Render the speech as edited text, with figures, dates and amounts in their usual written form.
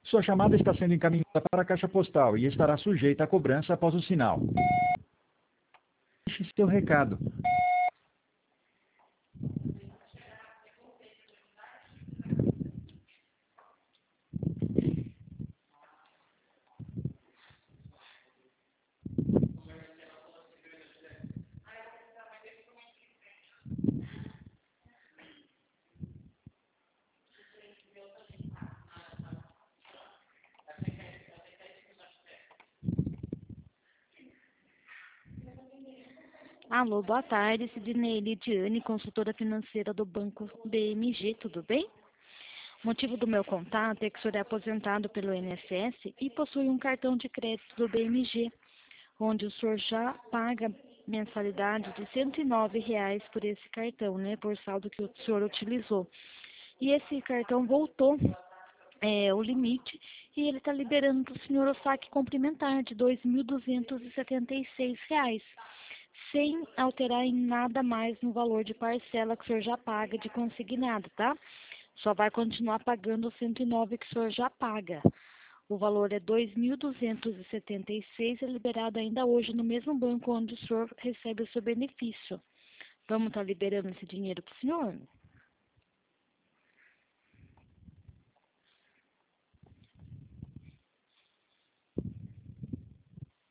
Sua chamada está sendo encaminhada para a caixa postal e estará sujeita a cobrança após o sinal. Deixe seu recado. Alô, boa tarde, Sidney Lidiane, consultora financeira do Banco BMG, tudo bem? O motivo do meu contato é que o senhor é aposentado pelo INSS e possui um cartão de crédito do BMG, onde o senhor já paga mensalidade de R$ 109 por esse cartão, né, por saldo que o senhor utilizou. E esse cartão voltou o limite e ele está liberando para o senhor o saque complementar de R$ 2.276, sem alterar em nada mais no valor de parcela que o senhor já paga de consignado, tá? Só vai continuar pagando os 109 que o senhor já paga. O valor é 2.276, é liberado ainda hoje no mesmo banco onde o senhor recebe o seu benefício. Vamos estar liberando esse dinheiro para o senhor?